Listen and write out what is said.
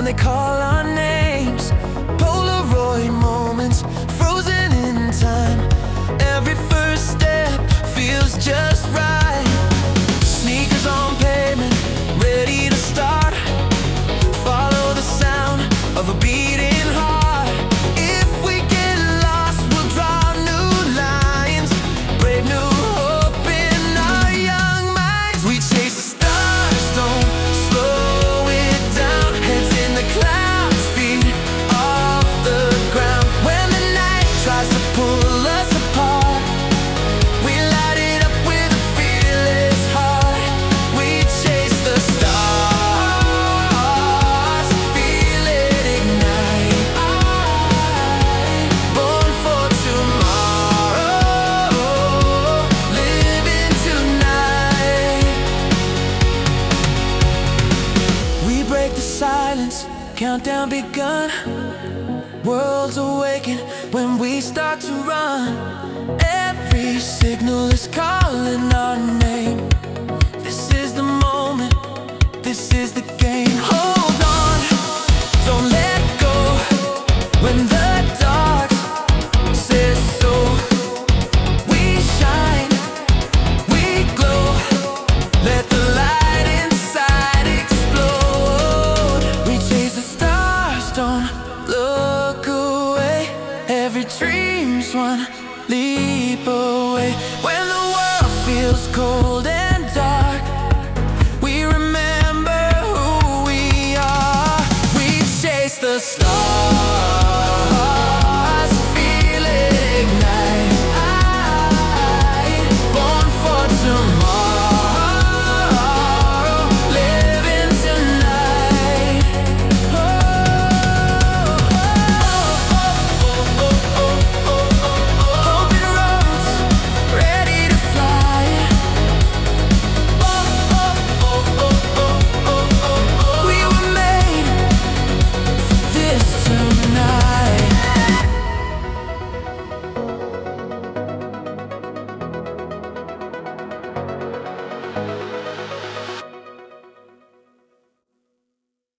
they call our names. Polaroid moments frozen in time. Every first step feels just right. Sneakers on pavement, ready to start. Follow the sound of a beating heart. If we get lost, we'll draw new lines. Brave new hope in our young minds. We chase the stars, don't slow it down. Heads in the clouds, feet off the ground. When the night tries to pull us apart, we light it up with a fearless heart. We chase the stars, feel it ignite. Born for tomorrow, living tonight. We break the silence, countdown begun. Worlds awaken when we start to run. Every signal is calling our name. This is the moment, this is the game. Hold on, don't let go. When the dark says so, we shine, we glow. Let the light inside explode. We chase the stars, don't look away. Every dream's one leap away. When the world feels cold and dark, we remember who we are. We chase the stars.